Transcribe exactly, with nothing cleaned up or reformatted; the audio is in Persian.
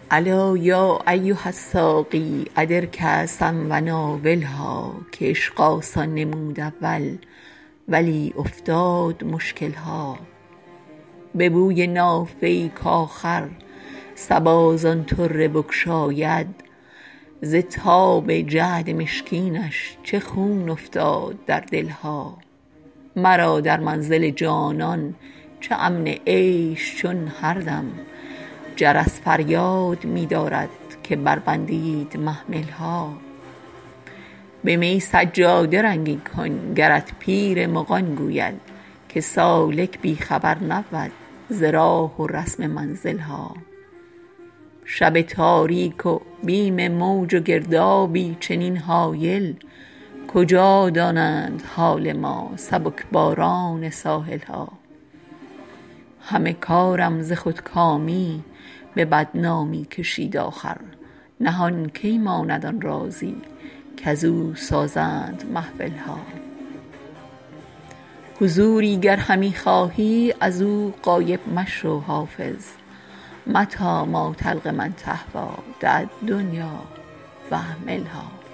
الا یا ایها الساقی ادر کأسا و ناولها، که عشق آسان نمود اول ولی افتاد مشکلها. به بوی نافه ای کآخر صبا زان طره بگشاید، ز تاب جعد مشکینش چه خون افتاد در دلها. مرا در منزل جانان چه امن عیش چون هر دم، جرس فریاد می دارد که بربندید محملها. به می سجاده رنگین کن گرت پیر مغان گوید، که سالک بی خبر نبود ز راه و رسم منزلها. شب تاریک و بیم موج و گردابی چنین هایل، کجا دانند حال ما سبکباران ساحلها. همه کارم ز خودکامی به بدنامی کشید آخر، نهان کی ماند آن رازی کزو سازند محفلها. حضوری گر همی خواهی ازو غایب مشو حافظ، متیٰ ما تلق من تهویٰ دع الدنیا و اهملها.